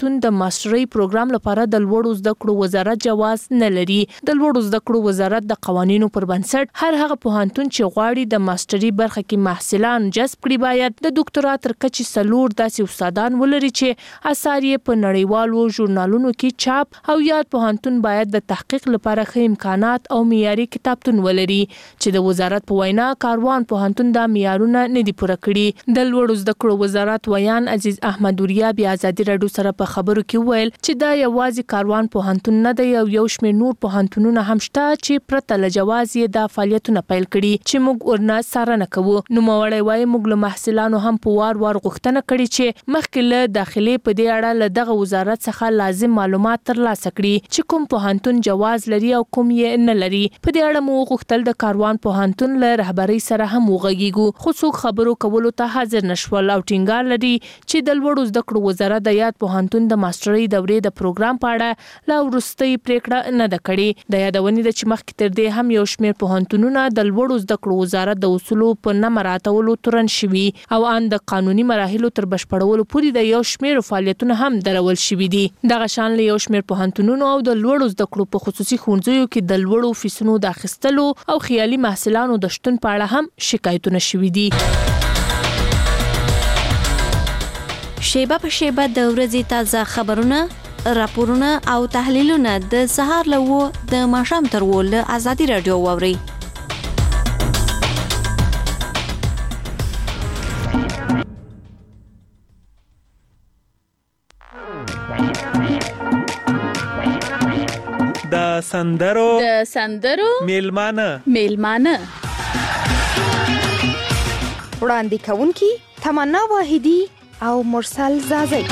پوهنتون د ماسترۍ پروګرام لپاره د لوړو زده کړو وزارت جواز نه لري. د لوړو زده کړو وزارت د قوانینو پر بنسټ هر هغه پوهنتون چې غواړي د ماسترۍ برخه کې محصلان جذب کړي باید د ډاکټرا تر کچې 4 داسې استادان ولري چې اثار یې په نړیوالو ژورنالونو کې چاپ او یاد پوهنتون باید د تحقیق لپاره ښه امکانات او معیاري کتابتون ولري چې د وزارت په وینا کاروان پوهنتون دا معیارونه نه دي پوره کړي. د لوړو زده کړو وزارت ویان عزیز احمد وریا بیا ازادي راډیو سره په خبرو کې ویل چې دا یوازې کاروان پوهنتون نه دی او یو شمېر نور پوهنتونونه هم شته چې پرته له جواز یې دا فعالیتونه پیل کړي چې موږ ورنه څارنه کوو. نوموړی وایي موږ له محصلانو هم په وار غوښتنه کړې چې مخکې له داخلي په دې اړه له دغه وزارت څخه لازم معلومات ترلاسه کړي چې کوم پوهنتون جواز لري او کوم یې نه لري. په دې اړه مو غوښتل د کاروان پوهنتون له رهبرۍ سره هم وغږیږو خو څوک خبرو کولو ته حاضر نشول او ټینګار لري چې د لوړو زده کړو وزارت د یاد پوهنتون د ماسترۍ دورې د پروګرام په اړه لا وروستۍ پریکړه نه ده کړې. د یادونې ده چې مخکې تر دې هم یو شمېر پوهنتونونه د لوړو زده کړو وزارت د اصولو په نه مراعاتولو تورن شوي او ان د قانوني مراحلو تر بشپړولو پورې د یو شمېر فعالیتونه هم درول شوي دي. دغه شان له یو شمېر پوهنتونونو او د لوړو زده کړو په خصوصي ښوونځیو کې د لوړو فیسونو د اخیستلو او خیالي محصلانو د شتون په اړه هم شکایتونه شوي دي. شیبه په شیبه د ورځې تازه خبرونه، راپورونه او تحلیلونه د سهار له 9 د ماښام تر 10 له ازادي راډیو واورئ. د سندرو میلمانه وړاندې کوونکی تمنا واحدی او مرسل زازی.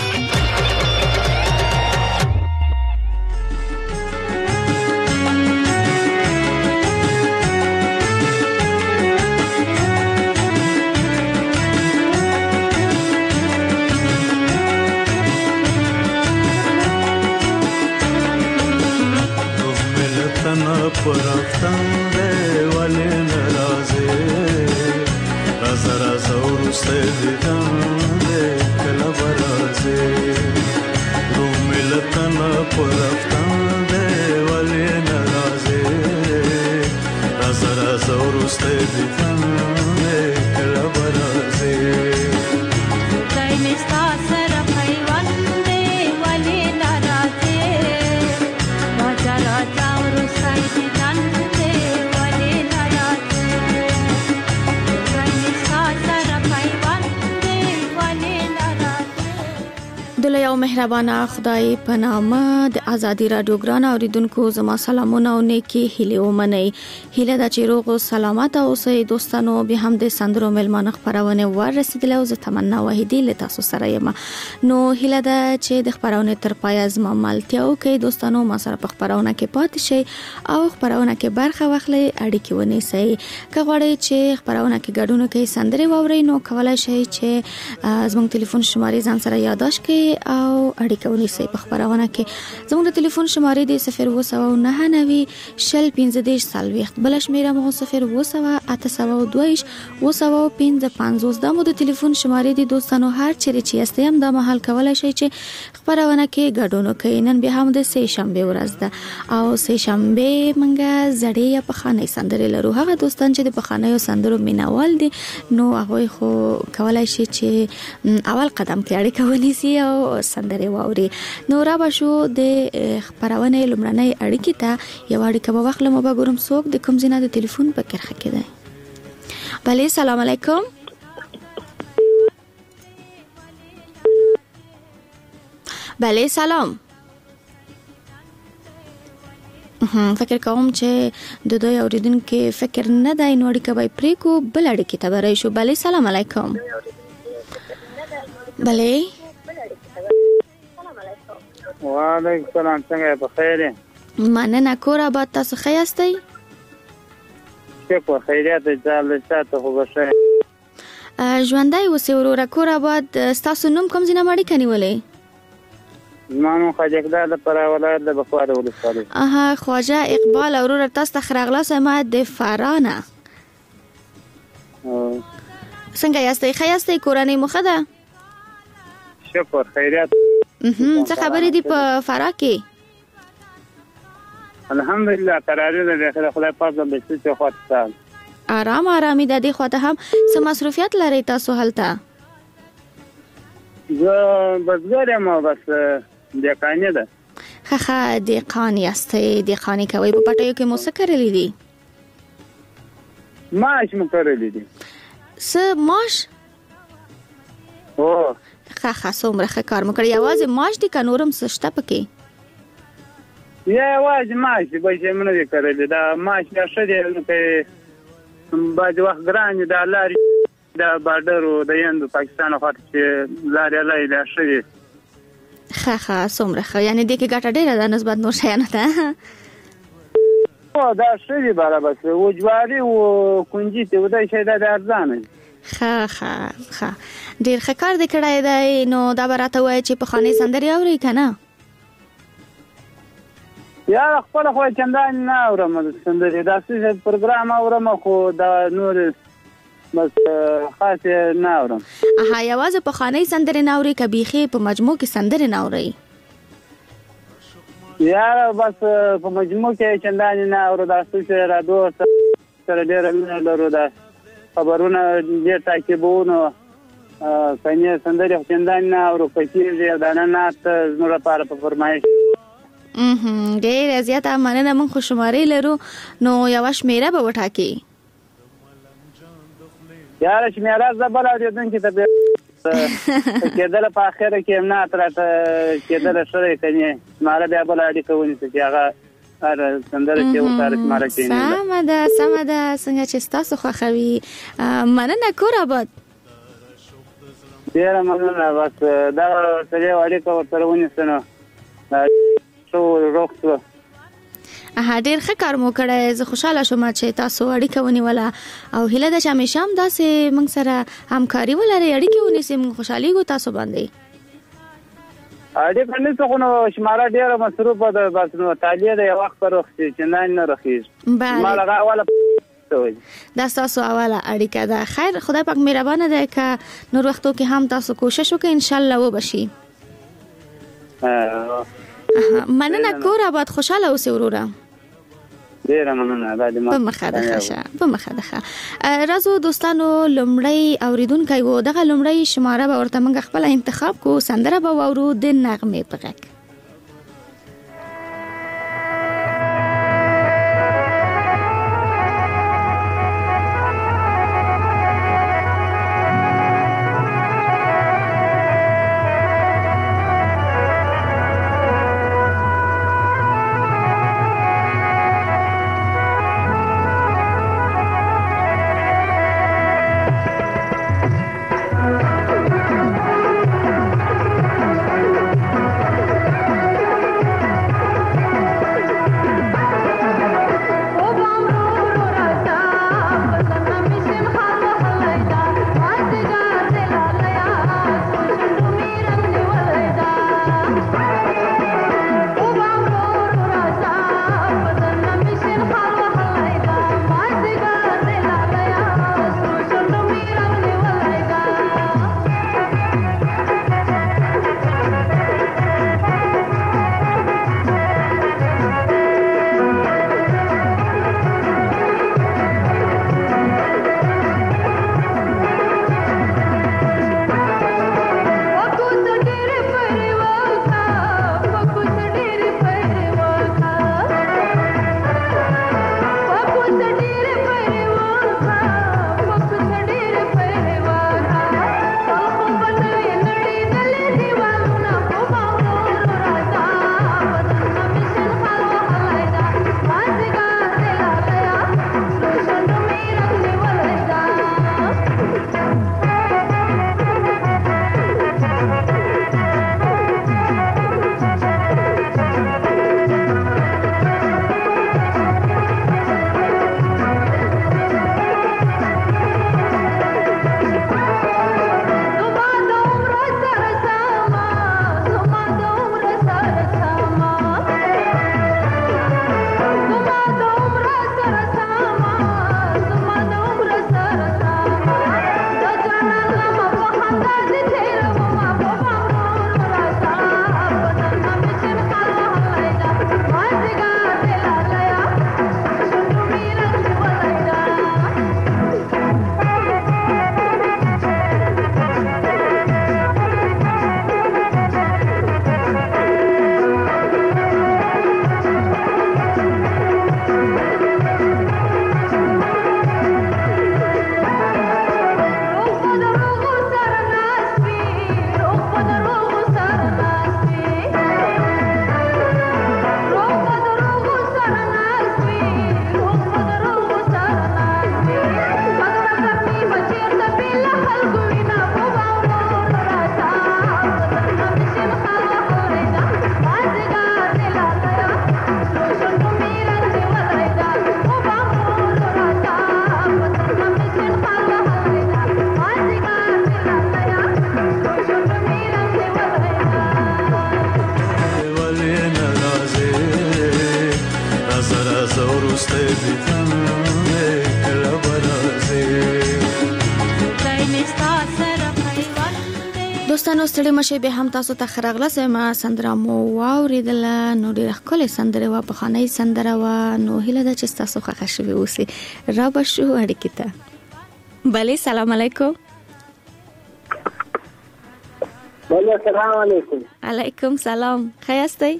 پرفتن ده ولی نرازه رازه رازه و روسته دیدن ده کلا برازه رو ملتن پرفتن ده ولی نرازه رازه رازه و روسته دیدن ده کلا برازه د یو مهربانه خدای په نامه د ازادي راډیو ګران اوریدونکو زما سلامونه او نیکی هیله ومنئ. هیله د چیرغو سلامت او سې دوستانو به هم د سندرو ملمانه خبرونه ورسېدل او زه تمنا واحدی له تاسو سره یم. نو هیله د چې د خبرونه تر پای زما ملتیاو کې دوستانو ما سره په خبرونه کې پاتې شي او خبرونه کې برخه واخلي اړیکې ونیسئ. که غواړئ چې خبرونه کې ګډون کوي سندري واورئ نو کولای شئ چې زموږ ټلیفون شمارې ځان سره یاداش کړئ او اړیکه ونیسئ. په خبرونه کې زموږ د ټلیفون شمارې د 02990 شل 15 سالويخت بل شمیره مو 02802 255 د مو د ټلیفون شمارې د دوستانو هر چیرې چې استیم د محل کولای شي چې خبرونه کې ګډون کوي. نن به هم د سه شنبه ورځ ده او سه شنبه منګه زړې په خانه سندري لرو. هغه دوستان چې د بخانه سندرو مینوال دي نو هغه خو کولای شي چې اول قدم کې اړیکه ونیسي او سندري واوري. نو را بشو د خبرونه لمړنۍ اړیکې ته یو اړیکه په وخت لمو به ګورم څوک د کوم ځای د ټلیفون په کرخه کې ده. بله سلام علیکم. بله سلام. فکر کوم چې د دوی اوریدونکو فکر نه دی نو اړیکه به پرې کو بل اړیکه ته برای شو. بله سلام علیکم. بله وعلیکم السلام. څنګه په خیر یې؟ مننه. کور آباد. تاسو ښه یاستئ؟ څه په خیریت جاله تاسو خو بشه ژوندۍ اوسئ وروره. کور آباد. تاسو نوم کوم ځای نه مړی کنیولې؟ زما خواجه اقبال د فراه ولایت د بخواد ولسوالۍ. خواجه اقبال وروره تاسو ته خراغلاس ما د فرانه. څنګه یاستئ؟ ښه یاستئ؟ کورنۍ مو ښه ده؟ شکر خیریت. څه خبرې دي په فراه کې؟ الحمدلله قرارې ده خدای پاک د بچو خواته آرامي د دې خواته هم څه مصروفیت لري تاسو هلته؟ زه بزګر یم بس دهقاني ده. ښه دهقان یاستئ، دهقاني کوئ. په پټیو کې مو څه کرلی دي؟ ماش مو کرلی دي. څه ماش؟ هو ښه څومره ښه کار مو کړی. یوازې ماش دي که نورم څه شته پکې؟ یوازې ماش دي، بل شی مو نه دي کرلی. دا ماش بیا ښه دی، بعضې وخت ګران دي. دا لارې د بارډرو د هند پاکستان خواته چې لارې لای دا ښه دي. ښه څومره ښه، یعنې دې کې ګټه ډېره ده نسبت نور شیانو ته. هو دا ښه دي باره، بس وجواري و کنجي ته ودای شی دا د ارزانه دي. ښه ډېر ښه کار دې کړی دی. نو دا به راته ووایه چې پخوانۍ سندرې اورئ که نه؟ یاره خپله خو چندان نه اورم سندرې، داسې پروګرام اورم خو دا نور بس خاص نه اورم. یوازې پخوانۍ سندرې نه اورئ که بیخي په مجموع کې سندرې نه اورئ؟ یاره بس په مجموع کې چندان نه اورو، داسې چې رادیو سره ډېره مینه لرو، دا خبرونه ډېر تعقیبوو. نو کنې سندرې خو چندان نه اورو، کچېږي دا نه ناسته زموږ لپاره په فرمایش. ډېره زیاته مننه. موږ خو شمارې لرو، نو یوه شمېره به وټاکئ. یاره شمېره زه بل اورېدونکي ته کېدله په اخره کې امنعت راته کېدله ښه دی، کنې شماره بیا بله اړیکه ونیسه چې هغه هر سندره چې ورسره شماره کېني. سمه ده څنګه چې ستاسو خوښوي. مننه، کور آباد. ډېره مننه. بس دا سره یو اړیکه ورسره ونیسه نو ښه روغ شوه. ډېر ښه کار مو کړی. زه خوشحاله شوم چې تاسو اړیکه ونیوله او هیله ده چې همیشه هم داسې موږ سره همکاري ولرئ، اړیکې ونیسئ. موږ خوشحالیږو تاسو باندې. اړیکه نیسو خو نو شماره ډېره مصروفه ده، بس نو تالیه ده یو وخت په رخصي چندان نه رخیږي. ما لغه اوله دا ستاسو اوله اړیکه ده. خیر، خدای پاک مهربانه دی که نور وختو کې هم تاسو کوشش وکړئ، انشاءالله وبشي. مننه، کور آباد. خوشحاله اوسئ وروره. ډېره مننه. په مخه ده ښه. راځو دوستانو، لومړی اوریدونکی و. دغه لومړی شماره به ورته موږ خپله انتخاب کو. سندره به واورو د نغمې په غږ. دوستانو ستړي مشه به هم تاسو ته خرغله سم سندره مو واوریدل نو ډیره ښکلې سندره و په خاني سندره و نو هله د چې تاسو ښه شوي اوسې را بشو اړیکې ته بله سلام علیکم بله سلام علیکم علیکم سلام خیاستی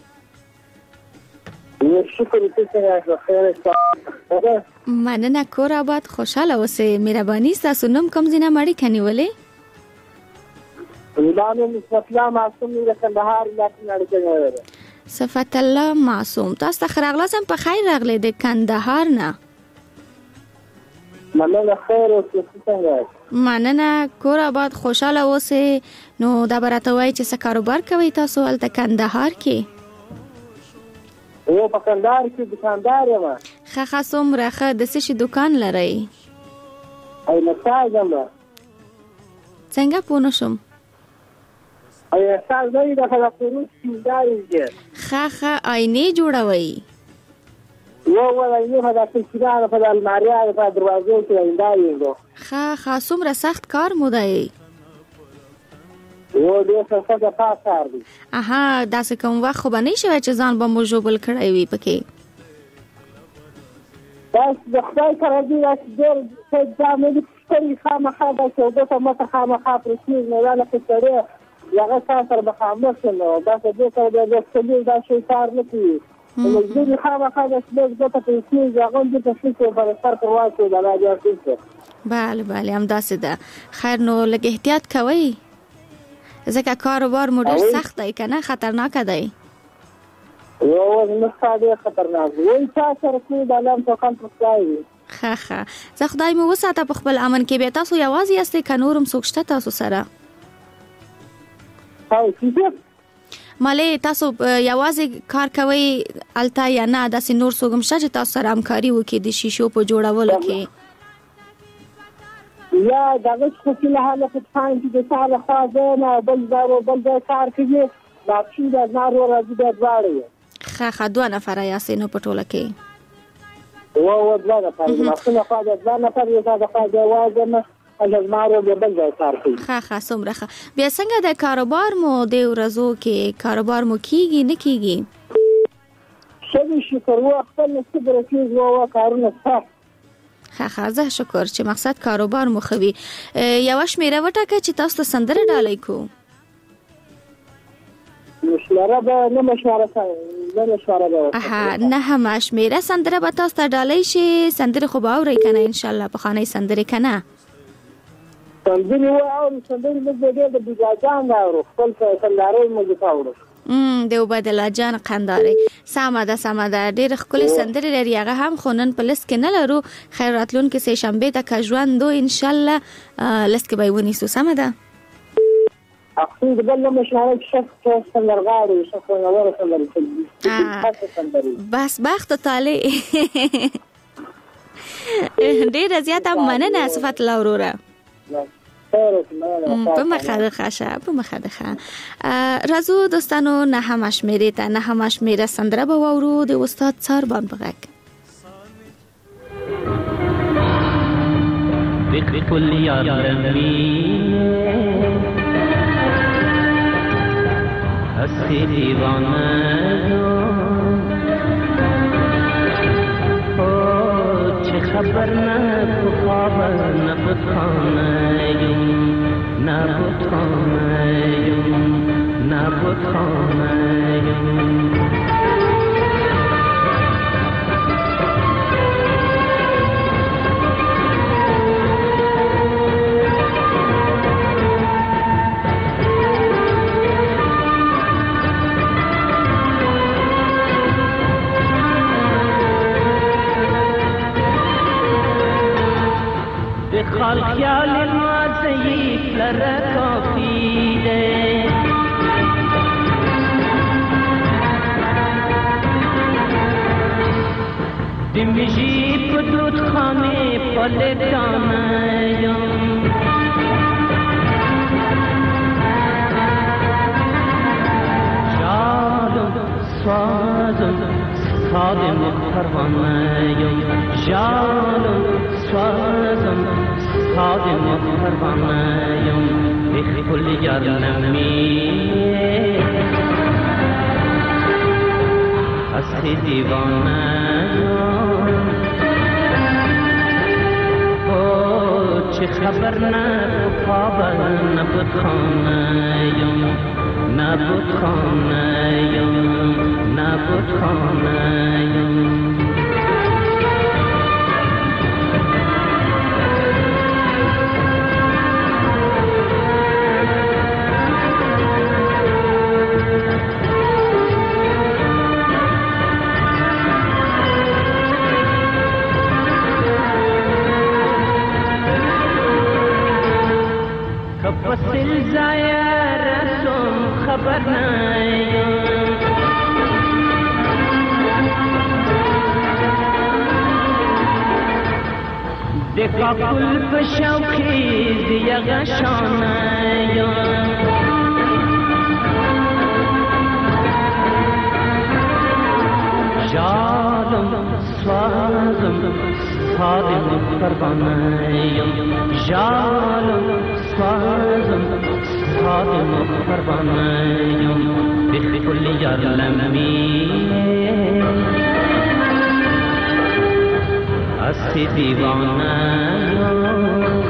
شکر تاسو خیر مننه کور آباد خوشاله اوسې مهرباني تاسو نوم کوم ځینه مړی کنيولې صفت الله معصوم د کندهار ولایت نه صفت الله معصوم تاسو خرغله سم په خیر راغله د کندهار نه مننه خیر او څنګه مننه کور آباد خوشاله اوسې نو دا برته وای چې څه کاروبار کوي تاسو ال کندهار کې او په کندهار کې دکاندار یم خاصوم راخه د څه دکان لري او نساجم څنګه پونه شم او سال دی د فلسطین سینداري خاخه آینه جوړوي یو هدا څنګه په الماریا په دروازې کې سینداري خاصوم را سخت کار مودای و دې څه څه کار دی اها داسې کوم وخت خو باندې شوی چې ځان به مو جوړل کړی وي پکې بس د خدای سره دې ډېر څه ځامې ستړي خامخا د څه د مته خامخا پرسیز نه لاله کړي هغه سره به خامخ نو بس دې سره د څه دا شي کار نه کوي نو دې خامخا د څه د پرسیز هغه د څه په سر پرواز د راځي بله بله هم داسې ده خیر نو لږ احتیاط کوئ ځکه کاروبار مو ډېر سخت دی که نه خطرناک دی ډېر خطرناک دی چا سره کوي د الله امتحان پرځای وي ښه زه خدای مو وساته په خپل امن کې بیا تاسو یوازې یاستئ که نور هم څوک شته تاسو سره مالې تاسو یوازې کار کوئ هلته یا نه داسې نور څوک هم شته چې تاسو سره همکاري وکړي د شیشو په جوړولو کې یا دغه څه له حاله په ځان کې د ساده خاصه بل کار کوي دا چې د نارو راځي د دواړو ښه دوه نفر یاستئ نو په ټوله کې و دوه نفر خو خاصه دوه نفر یو دا خاصه وازه اجازمارو به بل ځای کار کوي ښه څومره ښه بیا څنګه د کاروبار مو د ورځو کې کاروبار مو کیږي نه کیږي شکر و خپل نصیب رسیږي و کارونه ښه زه شکر چې مقصد کاروبار مو خوي یو شمیره وټاکه چې تاسو ته سندره ډالۍ کو مشوره به نه مشوره نه هم شمیره سندره به تاسو ته ډالۍ شي سندره خو به اورئ کنه ان شاء الله په خانه سندره کنه سندره او سندره د بجاجان راو خپل سندره مو ځاوړو دیو بدل جان قنداري سمه ده ډېر خپل سندري لري هغه هم خونن په لست کې نه لرو خیراتلون کې سه شنبه ته کژوندو ان شاء الله لست کې به ونیسو سمه ده اخیر بل مشاهده شخص سندرغاړي شخص نور سندري بس بخت تعالی ډېر زیاته مننه صفات لورورا په مخه راځو دوستانو نه هم شمیرې ته نه هم شمیره سندره به وورو د استاد ساربان بغک بكل يعلمي هستی دیوانه چه خبر نه تو خبر نه بتخانه‌یم نه بتخانه‌یم خال خیال ما ضعیف لره کافی ده دمیجی پدود خانه پلتانیم جالم سوازم صادم پروانه‌ام جانم سوزم صادم پروانه‌ام بخل گرنمی هست دیوانه‌ام چه خبر نبود خواب نبود خانه‌ام نبود خانه‌ام نبود خانه‌ام وسل زایر رسم خبر نیم دکا کل پشوخی دیگه شانیم جالم سوازم صادم پروانه‌ام جالم سوازم صادم پروانه‌ام بخل یارلمی هست دیوانه‌ام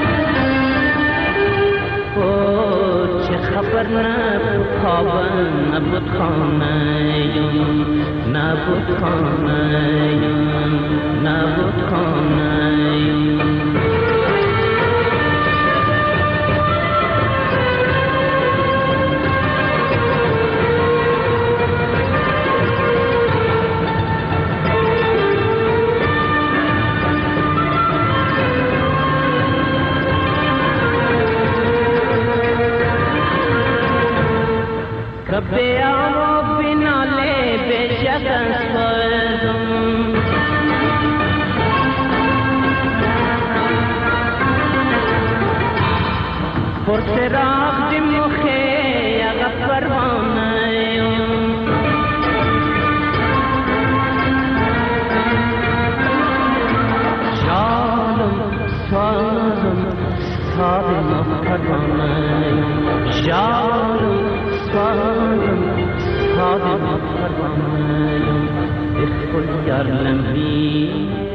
چه خبر نبود خواب نبود خانه‌ام نبود خانه‌ام نبود خانه‌ام کبه آو بناله بشکن سوزم پرسراغ دی مخی اغا پروانه‌ام جالم سوزم صادم پروانه‌ام جالم صادم صادم پروانه‌ام بخل یارلمی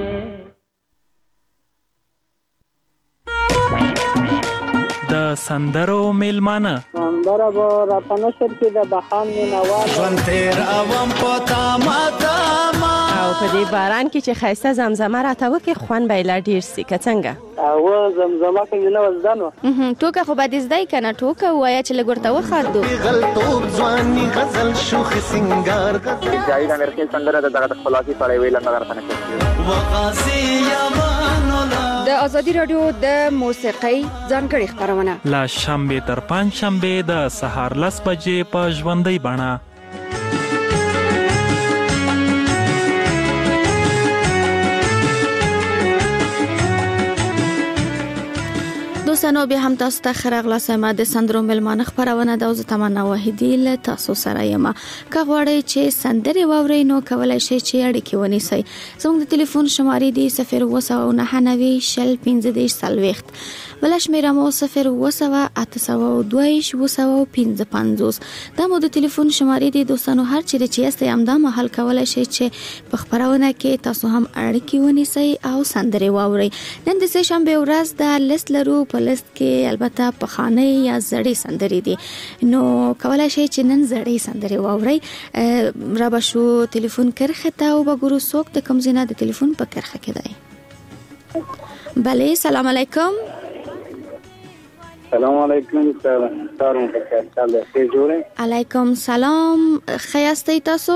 د سندرو میلمانه سندره به راته نشر کې د بهان مینوال ژوند تیر اوم په تامه تامه او په دې باران کې چې ښایسته زمزمه راته وکړي خوند به یې لا ډېر سي که څنګه او زمزمه کې نه وزدان و ټوکه خو به دې زده یې که نه ټوکه ووایه چې لږ ورته وخاندو غلطوب ځواني غزل شوخ سنگار جاوید امرخیل سندره د دغه خلاصي سړی ویل نه راته نشر وقاسي یمانولا د ازادي رادیو د موسیقۍ ځانګړي خبرونه لا شنبه تر پنځ شنبه د سهار 10 بجې په ژوندۍ بڼه دوستانو بیا هم تاسو ته ښه راغلاست. ما د سندرو میلمانه خپرونه ده او زه تمنا واحدي له تاسو سره یم. که غواړئ چې سندرې واورئ نو کولی شئ چې اړیکې ونیسئ. زموږ د ټلیفون شمارې دي 029901540 بله شمېره مو 020882255. دا مو د ټلیفون شمارې دي. دوستانو هر چیرې چې یاستئ همدا مهال کولی شئ چې په خپرونه کې تاسو هم اړیکې ونیسئ او سندرې واورئ. نن د سه شنبې ورځ د لیست لرو. په لیست کې البته پخوانۍ یا زړې سندرې دي نو کولی شئ چې نن زړې سندرې واورئ. را به شو ټلیفون کرښې ته او به ګورو څوک د کوم ځای نه د ټلیفون په کرښه کې دی. بله سلام علیکم. سلام علیکم. سلام علیکم سلام. ښه یاستئ تاسو؟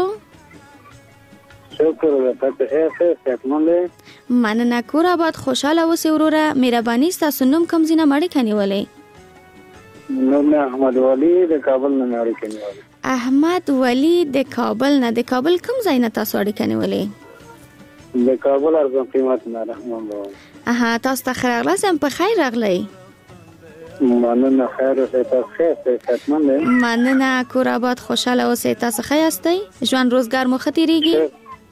شکر تاسو ښه صحتمند؟ مننه. کور آباد خوشاله اوسئ وروره. مهرباني ستاسو نوم کوم ځای نه اړیکه نیولې؟ نوم احمد ولی د کابل نه اړیکه نیولې. احمد ولی د کابل نه. د کابل کوم ځای نه تاسو اړیکه نیولې؟ د کابل ارزان قیمت نه رحمان الله. تاسو ته ښه راغلاست. هم په خیر راغلی. مننه. خیر اوسئ. تاسو ښه صحتمند؟ مننه. کور آباد خوشاله اوسئ. تاسو ښه یاستئ؟ ژوند روزګار مو ښه تیریږي؟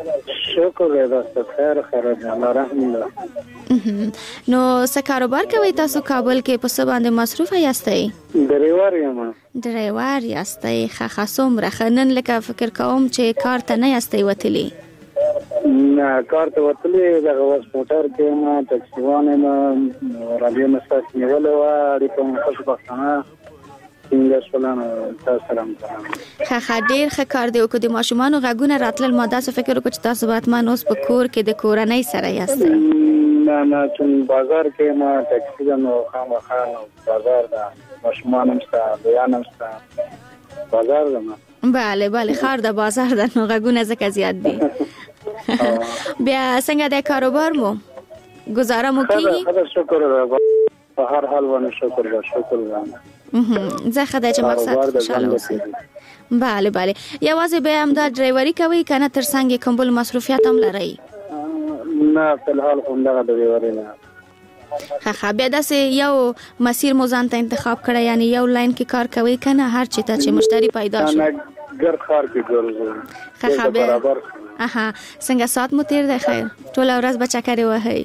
شکر دې خیر خیر الله رحم الله. نو څه کاروبار کوي تاسو کابل کې په څه باندې مصروف یاستئ؟ ډرایور یم. ډرایور یاستئ؟ ښه څومره ښه. نن لکه فکر کوم چې کار ته نه یاستئ وتلی؟ نه کار ته وتلی دغه وس موټر کې ما ټکسیوان یم رادیو مساس نیولې وه اړیکه مو خوشبختانه څنګه شولانه تاسو سلام کوم. ښه ډېر ښه کار دی. او که د ماشومانو غږونه راتلل ما داسې فکر وکړ چې تاسو به حتما اوس په کور کې د کورنۍ سره یاستئ. نه چون بازار کې ما ټکسي ده نو خامخا بازار ده ماشومان هم شته بیان هم شته بازار ده ما. بله خار ده بازار ده نو غږونه ځکه زیات دي. بیا څنګه د کاروبار مو گزاره مو کیږي؟ شکر په هر حال باندې شکر ده. زه خدای چې مقصد خوشاله اوسئ. بله یوازې به هم دا ډرایوري کوي کنه تر څنګ کوم بل مصروفیات هم لرئ؟ نه په الحال کوم دغه ډرایوري نه. ښه بیا داسې یو مسیر مو ځان ته انتخاب کړی یعنی یو لاین کې کار کوي کنه هر چی ته چې مشتری پیدا شي؟ ګر خار کې ګرځو. ښه برابر. څنګه ساعت مو تیر دی خیر؟ ټول ورځ به چکرې وهئ؟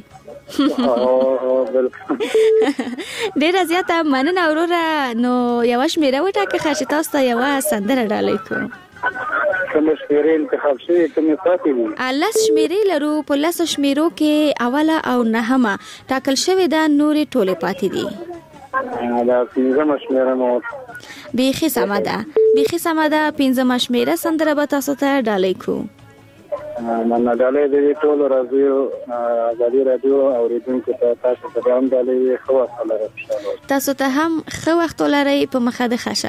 ډیره زیاته مننه وروره. نو یوه شمیره وټاکه چې تاسو ته یوه سندره ډالۍ کړو. کوم شمیرې انتخاب شوي کومې پاتې دي؟ 10 شمیرې لرو. په 10 شمیرو کې اوله او نهمه ټاکل شوې ده نورې ټولې پاتې دي. دا 5مه شمیره مو بیخي سمه ده 5مه شمیره سندره به تاسو ته ډالۍ کړو. مننه ډالۍ دې ټول راځي ازادي رادیو اوریدونکو ته تاسو ته هم ډالۍ ښه وخت ولرئ. تاسو ته هم ښه وخت ولرئ. په مخه د ښه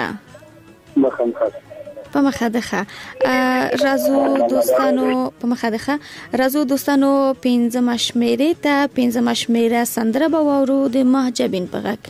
په مخه د ښه. راځو دوستانو 5مه شمیرې ته 5مه شمیره سندره به واورو د مهجبین په غږ.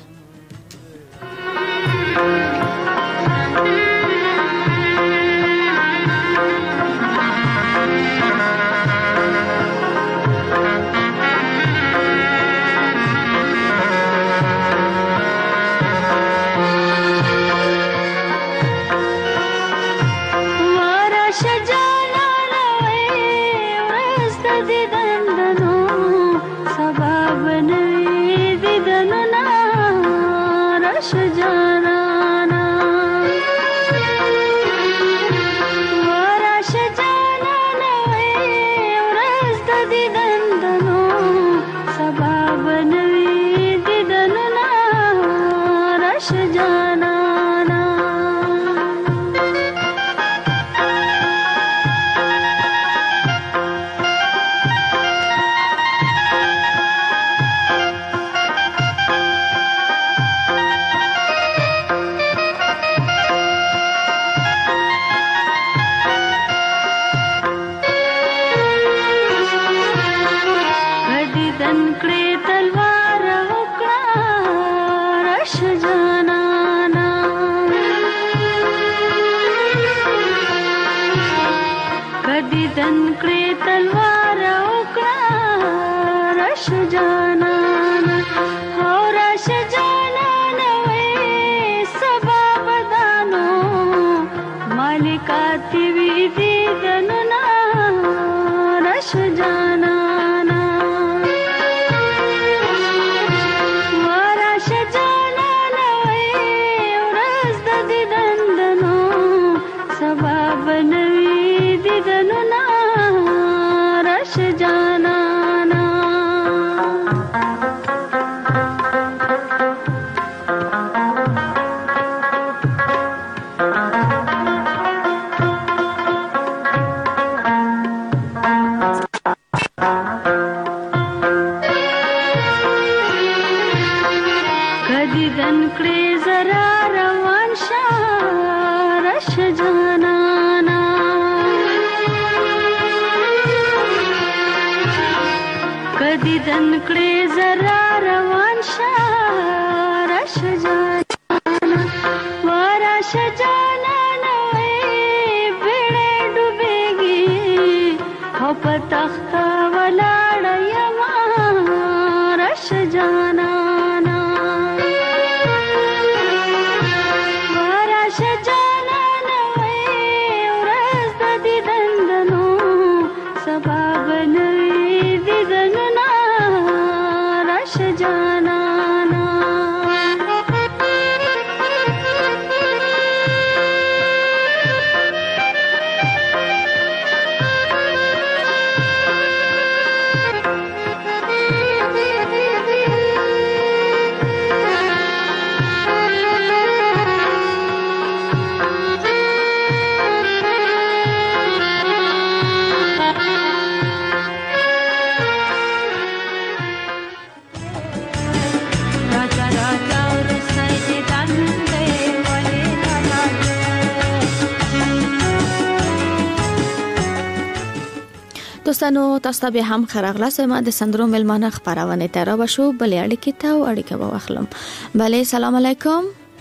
دوستانو تاسو ته به هم خراغلاس ما د سندرو ملمانه خبرونه ته را بشو بلې اړیکې ته او اړیکه به واخلم. بله سلام علیکم.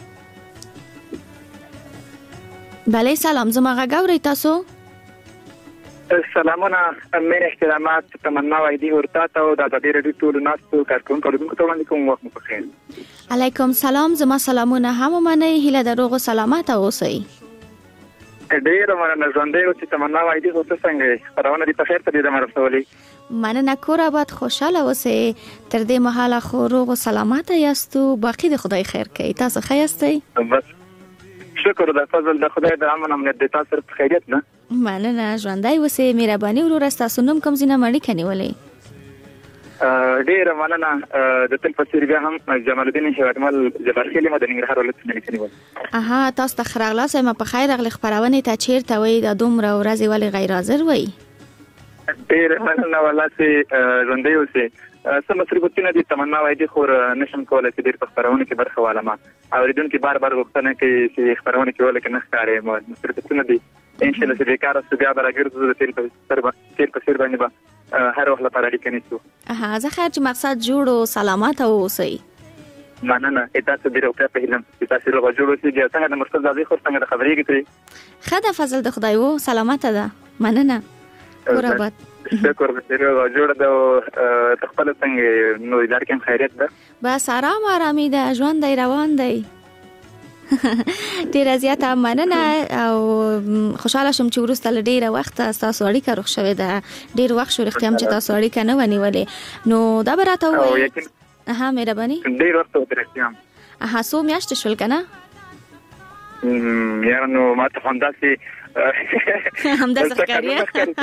بله سلام زما غاوري تاسو. سلامونه مې احترامات تمنا وایدي ورته او د دې رډیو ټول ناس کارکونکو ته وړاندې کوم وخت مو بخیر. علیکم سلام زما سلامونه هم منه هله دروغ سلامات اوسئ. ډیر مننه ژوندۍ او چې تمنا وایدي اوسه څنګه خبرونه دي په خیر ته دې مرسولي. مننه کور آباد خوشاله اوسئ تر دې مهاله خو روغ او سلامات یاستو باقی د خدای خیر کوي تاسو ښه یاستئ؟ بس شکر د فضل د خدای د امن امنیت د تاسو په خیریت نه. مننه ژوندۍ اوسئ مهرباني ورور تاسو نوم کوم زینه مړی کنيولې. ډیر مننه د تل پسیر بیا هم جمال الدین هیوادمل جبارخیلی مدني نګرهار ولایت نه کنيول. تاسو ته خراغلاس ما په خیر غل خبرونه ته چیرته وای د دومره ورځې ولې غیر حاضر وای. ډیر مننه ولاسي ژوندۍ اوسئ. سم مسربتونه دي تمنا وایدي خو نشم کولای چې ډیر په خبرونه کې برخه والم اوریدونکو بار بار غوښتنه کوي چې خبرونه کې ولکه نه ښکارې مو مسربتونه دي ان شاء الله چې بیکار سګا براګرځو د تل په سر باندې به هر وخت لپاره اړیکه نیسو. زه خیر چې مقصد جوړ او سلامات اوسئ. مننه تاسو ډیر په هیله چې تاسو له جوړو سي څنګه د مرتضی زادي خو څنګه د خبرې کیږي. خدا فضل د خدای وو سلامات ده مننه قربت. شکر دې جوړ د تخپل څنګه نو ادارې کې خیریت ده. بس آرامي ده ژوند دی روان دی. ډیر زیاته مننه او خوشاله شم چې ورسته ډیره وخت تاسو اړیکه روښ شوې ده ډیر وخت شو رښتیا چې تاسو اړیکه نه ونیولې نو دا براته وایي. مهرباني ډیر وخت ورته سو میاشت شول کنه یاره نو ماته همداسې ښکاري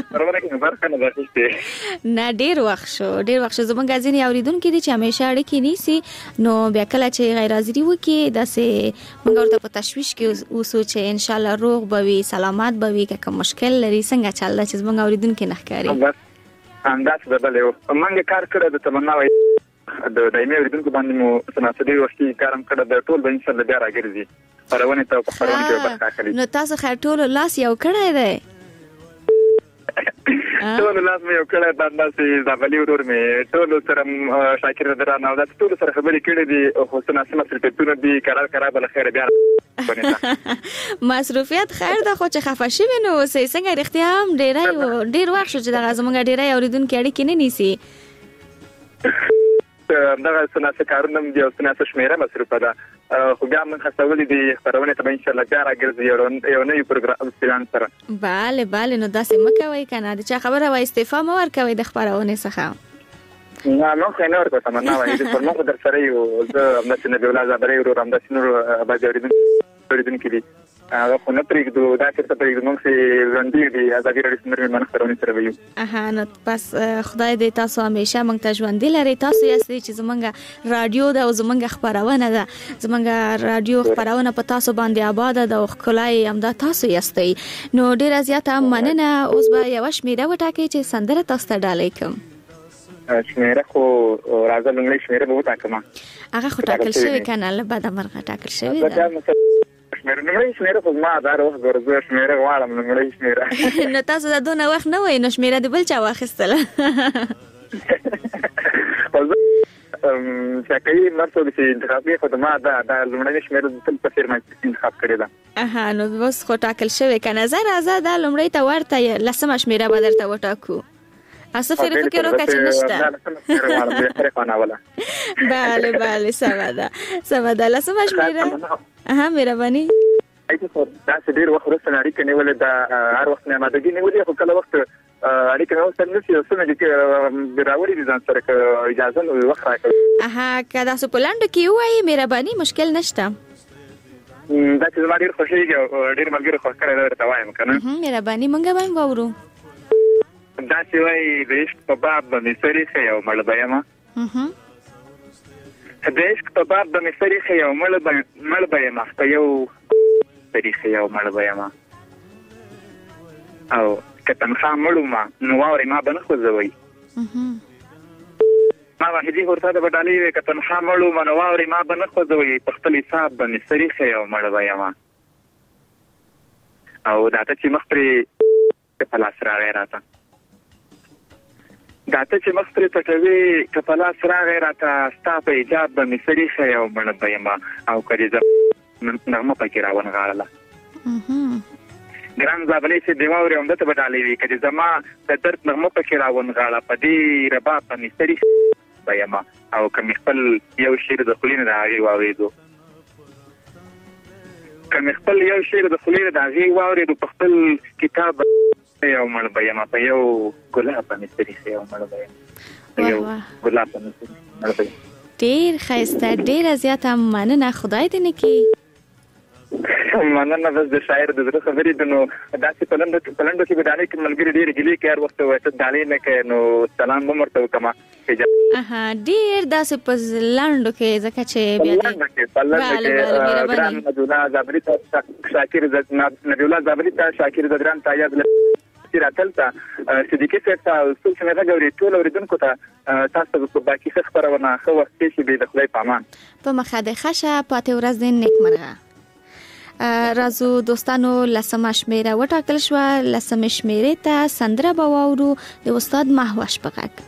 نه ډیر وخت شو زمونږ ځینې اوریدونکو دي چې همیشه اړیکې نیسي نو بیا کله چې غیر حاضري وکړي داسې موږ ورته په تشویش کې اوسو چې ان شاء الله روغ بوي سلامات بوي که مشکل لري څنګه چل دا چې زمونږ اوریدونکو نه ښکاري. بس همداسې بدل یو موږ کار کړی د تمنا وایي د دایمي اوریدونکو باندې مو سناسدي وختي کارم کړی د ټول به ان شاء الله بیا راګرځي خبرونه ته خبرونه کې برخه اخلي. نو تاسو خیر ټول لاس یو کړی دی ټول لاس مې یو کړی داسې زابلي ورور مې ټول سره شاکر درانه او ټول سره خبرې کړې دي خو سناسمه سلطنتونه دي قرار بل خیر بیا مصروفیت خیر ده خو چې خفه شوی نو څنګه رښتیا هم ډیر وخت شو چې د زمونږ ډیرای اوریدونکو اړیکې نه نیسي. دغه سناسه کارونه دي او سناسه شمیره مصروفه ده خو بیا موږ خاصولې دي خبرونه ته ان شاء الله بیا راګرځي یو نوی پروګرام پلان سره. bale نو داسې مکوي کنه د چا خبره وای استعفا مو ورکوي د خبرونه څخه. نو خو نه ورکوم تمنا وای د فرمو در سره یو زه همداسې نبی الله زبرې ورو همداسې نور باندې اوریدونکو دي هغه خو نه پرېږدو دا چېرته پرېږدو موږ چې ژوندي دي ازادي راډیو سندرې ملمانه خپرونې سره به یو. نو بس خدای دې تاسو همیشه موږ ته ژوندي لري تاسو یاستئ چې زمونږ رادیو ده او زمونږ خپرونه ده زمونږ رادیو خپرونه په تاسو باندې آباده ده او ښکلای همدا تاسو یاستئ نو ډېره زیاته مننه. اوس به یوه شمیره وټاکئ چې سندره تاسو ته ډالۍ کړم. شمیره خو راځه لومړی شمیره به وټاکم هغه خو ټاکل شوی کنه له بعده مرغه ټاکل شوی ده نمړی شمیره خو ما دا وخت ګورځو شمیره غواړم نمړی شمیره نو تاسو دا دونه وخت نه وای نو شمیره د بل چا واخیستله شکایي مرسو چې انتخابي خو ما دا لمړی شمیره د تل په سیر باندې انتخاب کړی ده. نو بس خو ټاکل شوی کنه زه راځه دا لمړی ته ورته لسمه شمیره به درته وټاکو اسه فکر وکړه چې نشته. bale سماده لسمه شمیره مهرباني. دا ډیر وخت وروسته اړیکه نیولې دا هر وخت نه ماده نیولې خو کله وخت اړیکه نو سره نشي اوسنه چې راوړي دي ځان سره اجازه نو وخت راکړه. کدا سو پلاند کې وای مهرباني مشکل نشته. دا چې ما ډیر خوشیږي ډیر ملګری خوښ کړی درته وایم کنه مهرباني مونږ به وورو. دا چې وای د عشق په باب باندې سریخه یو مړ بیاما د عشق په باب باندې سریخه یو مړ بیاما په یو سریخه یو مړ بیاما او کته مخه مړو ما نو واره ما بنه خوځوي ما واحدي ورته د بدالي کته مخه مړو ما نو واره ما بنه خوځوي په خپل حساب باندې سریخه یو مړ بیاما او دا ته چې مخ پرې په لاس راغی راته دا ته چې مخ پرې پټوي کپلا سراغ راته ستا په ایجاب به مې سړي ښه یو مړه به یم او که دې زه نغمه پکې راونغاړله ګران زابلې چې د واورې همدته به ډالۍ وي که دې زما د درد نغمه پکې راونغاړه په دې رباب به مې سړي به یم او که مې خپل یو شعر د خولې نه د هغې واورېدو که مې خپل یو شعر د خولې نه د هغې واورېدو په خپل کتاب یو مړ به یم په یو ګلاب به مې سړي ښه یو مړ به یم په یو ګلاب به مې سړي مړ به یم. ډېر ښایسته، ډېره زیاته مننه. خدای دې نه کړي. مننه. بس د شاعر د زړه خبرې دي نو داسې په لنډو کې به ډالۍ کې ملګري ډېرې ګیلې کوي هر وخت وایي ته ډالۍ نه کوې نو سلام به م ورته وکړم. ډېر داسې په لنډو کې ځکه چې بیا ګران نبیالله زابلي ته شاکر نبیالله زابلي ته شاکر زدران ته یاد راتل ته صدیقي صاحب ته څوک چې مې غږ اوري ټول اورېدونکو ته تاسو ته باقي ښه خپرونه ښه وخت تېر شي د خدای په امان. په مخه دې ښه شه. پاتې ورځ دې نیکمرغه. راځو دوستانو، لسمه شمیره وټاکل شوه. لسمه شمیرې ته سندره به واورو د استاد مهوش په غږ.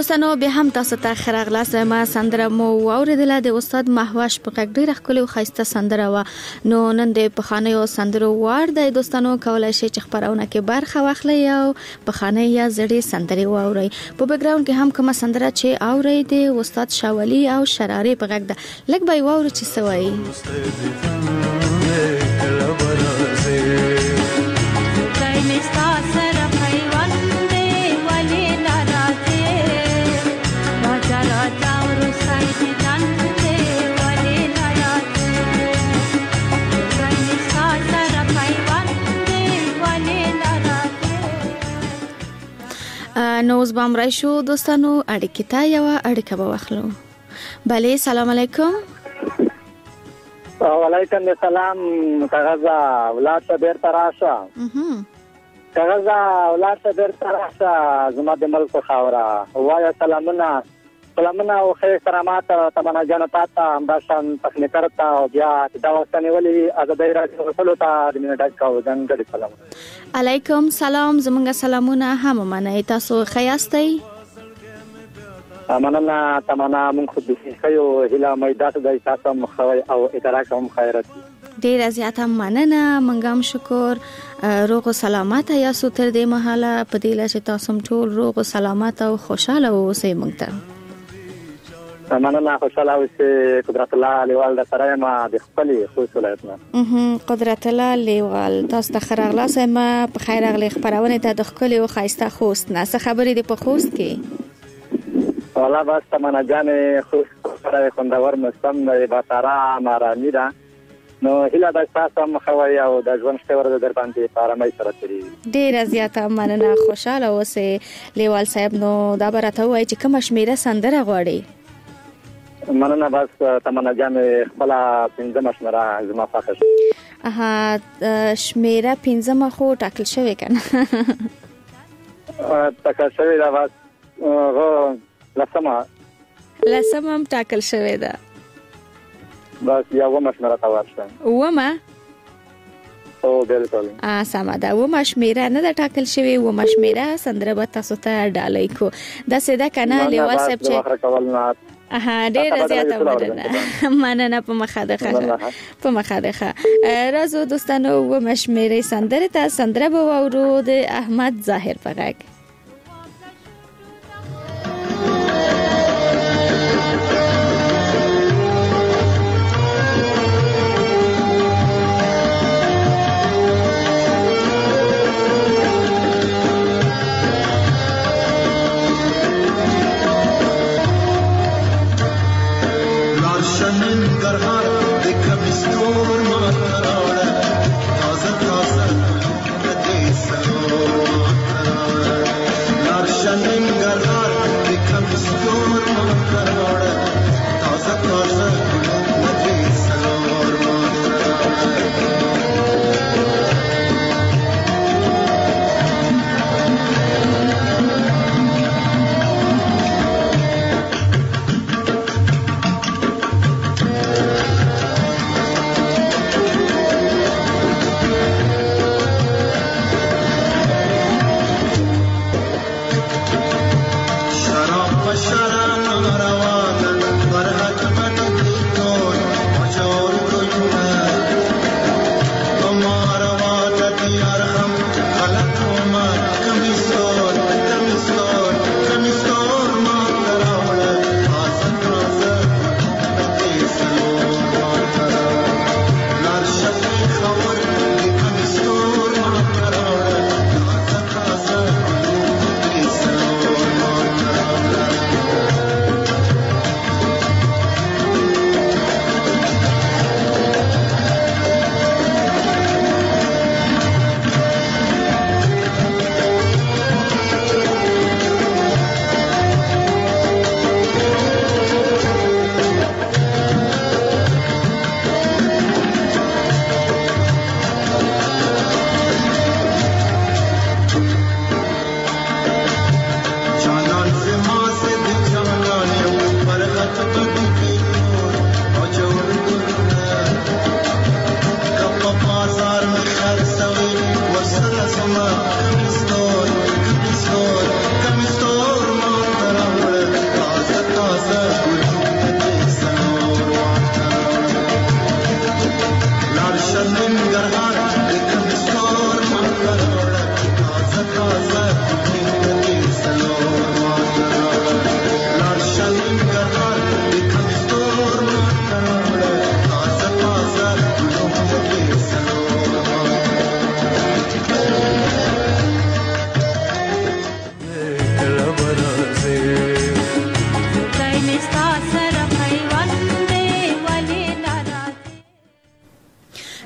دوستانو به هم تاسو ته خراغلاس ما سندره مو اوریدله د استاد محوش په غږ ډیره ښکلې او ښایسته سندره و. نو نن د پخوانیو سندرو وار د دوستانو کولای شي چې خبرونه کې برخه واخلي او پخوانی یا زړې سندرې واوري. په بیک ګراوند کې هم کومه سندره چې اوري د استاد شاولی او شرارې په غږ ده. لږ به واورو چې سوي نو اوس به هم راشو دوستانو اړیکې ته یوه اړیکه به واخلو. بله سلام علیکم. وعلیکم السلام. کاغذا اولاد ته بیرته راشه. کاغذا اولاد ته بیرته راشه زما د ملک خاوره. وایه سلامونه او خیر کرامات تمنا جنتا ته همداشان تخنیکر ته او بیا دا وسنې ولې ازادۍ راډیو ټولو ته د مینه ډک کاو ځانګړي سلامونه. علیکم سلام. زمونږ سلامونه هم منئ. تاسو ښه یاستئ؟ مننه تمنا مونږ خو د ښیو هیله میدات د تاسو مخوي او ادراک هم خیرت. ډیره زیاته مننه. مونږ هم شکر روغ او سلامت یاستو تر دې مهاله په دې لاره چې تاسو ټول روغ او سلامت او خوشاله اوسئ. مونږ ته مننه. خوشاله اوسئ. قدرت الله لیوال د سره ما د خپلې خوست ولایت نه قدرت الله لیوال تاسو ته ښه راغلاست. ما په خیر راغلی خبرونه ته د ښکلي او ښایسته خوست نه څه خبرې دي په خوست کې؟ والله بس تمنا جانې خوست سره خوندور موسم دی، باساره مارامي ده. نو هیله ده تاسو هم ښه وئ او د ژوند ښه ورځ در باندې په ارامۍ سره تېرېږي. ډېره زیاته مننه. خوشحاله اوسئ لیوال صاحب. نو دا به راته ووایي چې کومه شمېره سندره غواړئ؟ مننه. بس تمنا جانې خپله 5مه شمېره زما خوښه شوه. شمېره 5مه خو ټاکل شوې که نه؟ ټاکل شوې ده. بس 10مه هم ټاکل شوې ده. بس یا 9مه شمېره ته ورشه. 9مه؟ او بالکل سمه ده. 9مه شمېره نه ده ټاکل شوې. 9مه شمېره سندره به تاسو ته ډالۍ کو. داسې ده که نه لیوال صاحب چې ډیره زیاته مننه. په مخه ده راځو دوستانو 9مه شمېرې سندره ته. سندره به واورو د احمد ظاهر په غږ.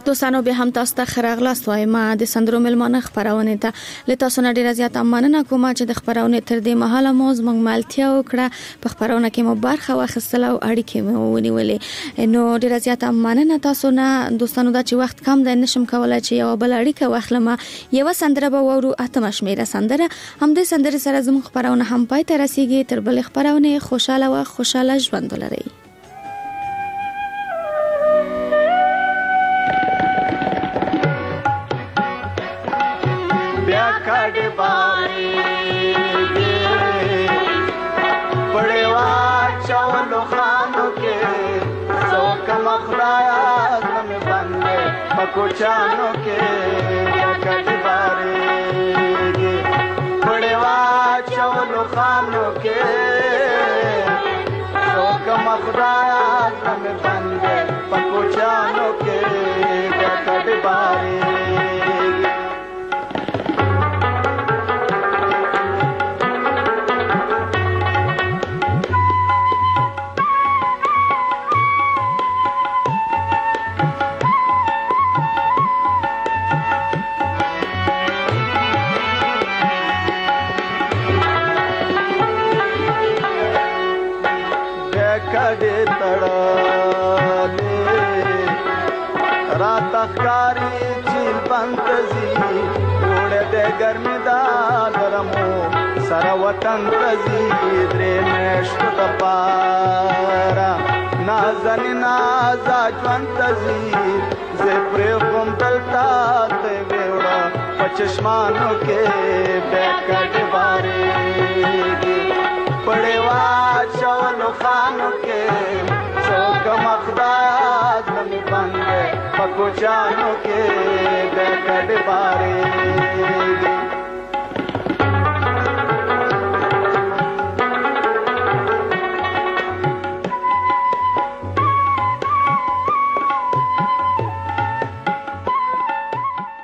دوستانو به هم تاسو ته خراغلاست وایم د سندرو ملمانه خبرونه ته لته سونه ډیر زیات مننه کوم چې د خبرونه تر دې مهاله موز موږ مالتیا وکړه په خبرونه کې مو برخه واخیستل او اړیکې مو ونیولې نو ډیر زیات مننه تاسو نه دوستانو دا چې وخت کم دی نشم کولای چې یو بل اړیکه واخلم یو سندره به ورو اتم شمیره سندره هم د سندره سره زموږ خبرونه هم پای ته رسیږي تر بل خبرونه خوشاله او خوشاله ژوند ولرئ काटे बारी पड़ेवा चावलो खानो के सो कमखराया गम बंदे पकुचानो के काटे बारी पड़ेवा चावलो खानो के सो कमखराया गम बंदे पकुचानो के काटे बारी कड़े तड़ाले रात कारी झील पंतजी उड़े दे गर्मी दारमो सरवतन तजी द्रे मेष्ट तपारा नाजनी नाजाजवंतजी जे प्रेम तलता ते बेवड़ा पचश्मानों के बैकट बारे पड़ेवा चवलो खानो के चौक मखदाज नमी बंदे पकुचानो के बैकट बारे